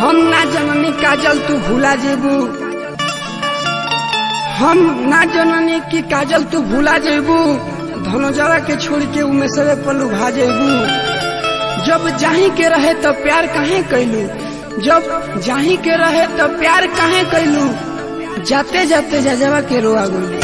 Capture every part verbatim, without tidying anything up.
हम ना जननी काजल तू भूला जेबू, हम ना जननी की काजल तू भूला जेबू, धनोजवा के छोड़ के उमे सबे पलू भा जेबू। जब जाही के रहे तो प्यार काहे कैलू, जब जाही के रहे तो प्यार काहे कैलू, जाते जाते जजवा के रोआ गइलू।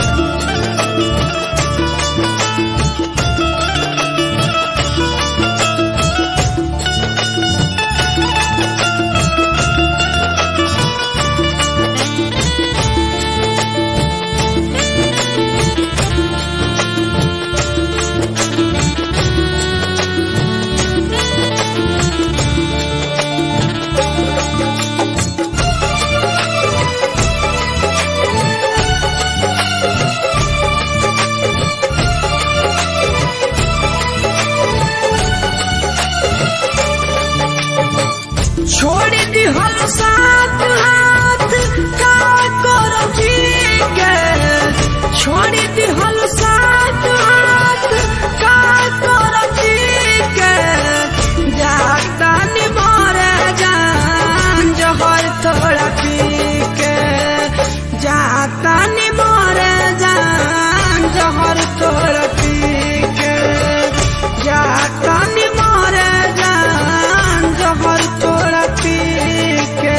छोड़ दी हल साथ हाथ का करो जी के, छोड़ दी हल साथ हाथ का करो जी के, जाता नि मोरे जान जहर थोड़ा पी के, जाता नि मोरे जान जहर थोड़ा पी के, जाता नि मोरे जान जहर थोड़ा पी के।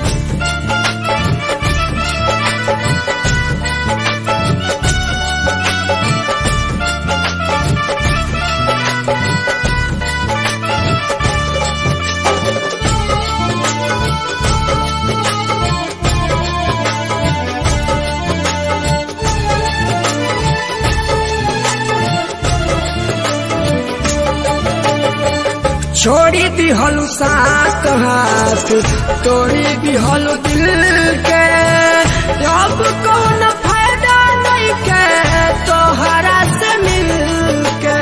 छोड़ी दी हलू साथ हाथ, तोड़ी दी हलू दिल के, अब कौन फायदा नहीं के तोहरा से मिल के।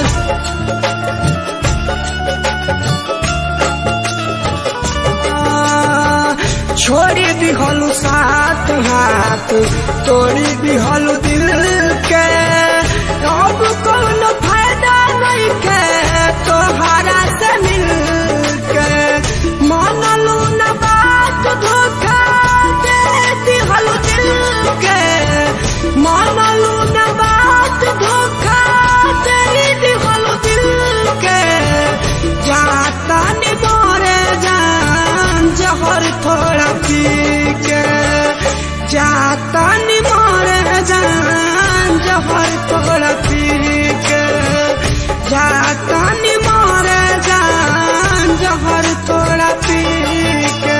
छोड़ी दी हलू साथ हाथ, तोड़ी दी हलू दिल के, अब कौन फायदा नहीं के तोहरा से मिल के। मानलू न बात धोखा दे दी हलू दिल के, मानलू न बात धोखा दे दी हलू दिल के, जाता नि मोरे जान जहर थोड़ा पी के, जाता नि मोरे जान जहर थोड़ा पी के, जाता नि मोरे जान जहर थोड़ा पी के।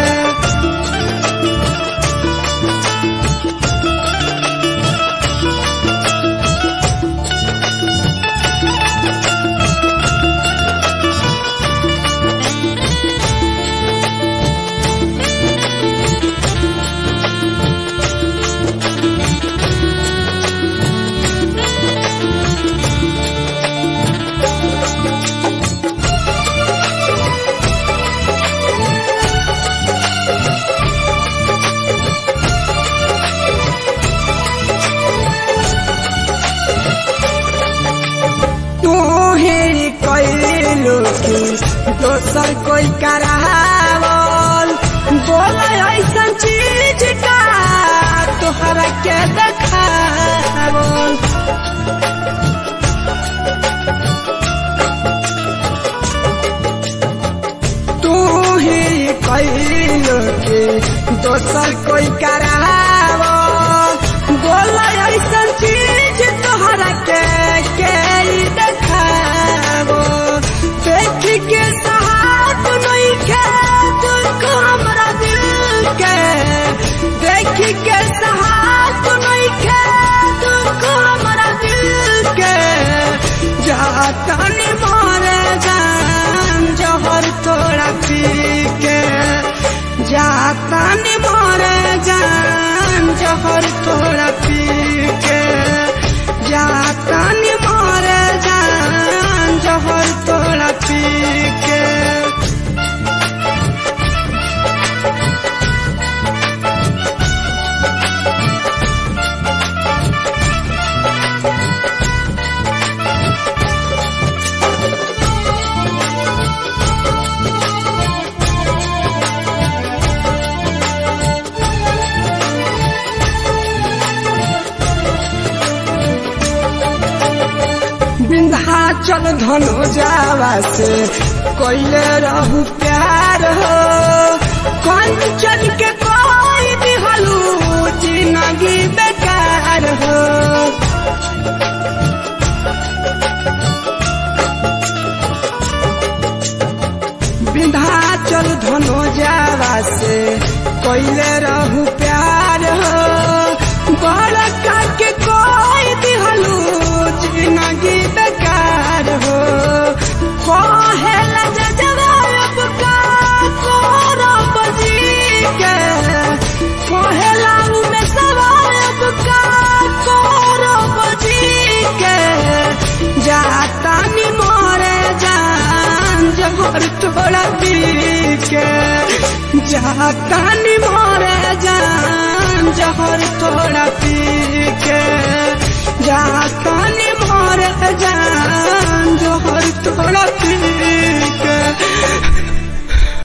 दोसर कोई करावल बोले ऐसा चीज का तोहरा के देखावल। तू ही कैलो के दोसर कोई करावल बोले ऐसा चीज तोहरा के के देखावल। देख के साथ नहीं के तुझको हमारा दिल के, देख के साथ नहीं के तुझको हमारा दिल के, जाता नि मोरे जान जहर थोड़ा पी के, जाता नि मोरे जान जहर थोड़ा पी के, जाता नि मोरे जान जहर थोड़ा पी के। विंध्याचल धनुजावा से कोइले रहू प्यार हो कंचन के कोई दिहलू जिंदगी बेकार हो विंध्याचल धनुजावा से कोइले रहू प्यार हो बड़का के कोई दिहलू जिंदगी बेकार हो कहेला जवाब का करब जी के कहेला में सवाब का करब जी के जाता नी मोरे जान जहर थोड़ा पी के जाता नी मोरे जान जहर थोड़ा पी